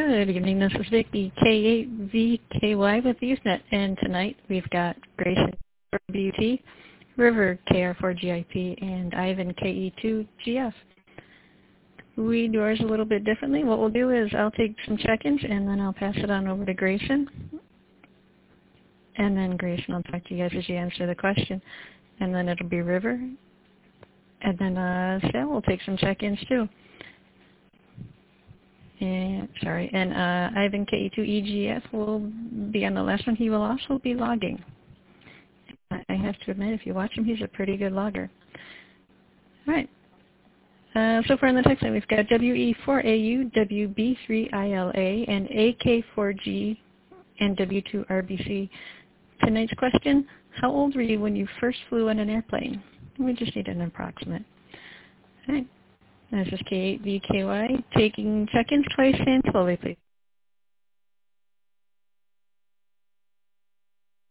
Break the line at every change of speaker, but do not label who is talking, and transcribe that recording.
Good evening, this is Vicki, K8VKY with Usenet, and tonight we've got Grayson BT, River KR4GIP, and Ivan KE2GF. We do ours a little bit differently. What we'll do is I'll take some check-ins and then I'll pass it on over to Grayson. And then Grayson will talk to you guys as you answer the question. And then it'll be River. And then Sal will take some check-ins too. And Ivan KE2EGF will be on the last one. He will also be logging. I have to admit, if you watch him, he's a pretty good logger. All right. So far in the text line, we've got WE4AU, WB3ILA, and AK4G, and W2RBC. Tonight's question, how old were you when you first flew in an airplane? We just need an approximate. All right. This is K8VKY, taking check-ins twice and slowly, please.